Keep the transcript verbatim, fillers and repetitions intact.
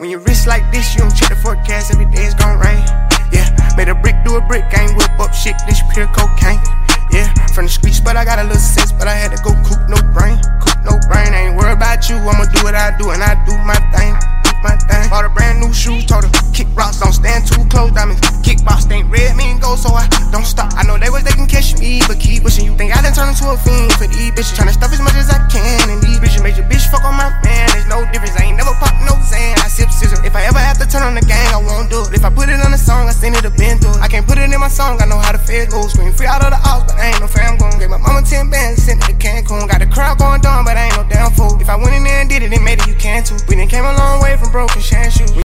When you wrist like this, you don't check the forecast, every day it's gon' rain. Yeah, made a brick do a brick, ain't whip up shit, this pure cocaine. Yeah, from the streets, but I got a little sense, but I had to go coop no brain. Coop no brain, I ain't worried about you, I'ma do what I do, and I do my thing. Do my thing. Bought a brand new shoes, told her, kick rocks, don't stand too close, diamonds. Kickbox ain't red, mean gold, so I don't stop. I know they was they can catch me, but keep wishing. You think I done turned into a fiend for these bitches, tryna stuff as much as I can, and these bitches make your bitch fuck on my man. There's no difference, I ain't never pop no Zan. I sip scissor. If I ever have to turn on the gang, I won't do it. If I put it on a song, I send it a bend through it. I can't put it in my song, I know how the fed goes. Scream free out of the house, but I ain't no fam gon' Gave my mama ten bands, sent it to Cancun. Got the crowd going down, but I ain't no damn fool. If I went in there and did it, it made it, you can too. We done came a long way from broken shan shoes.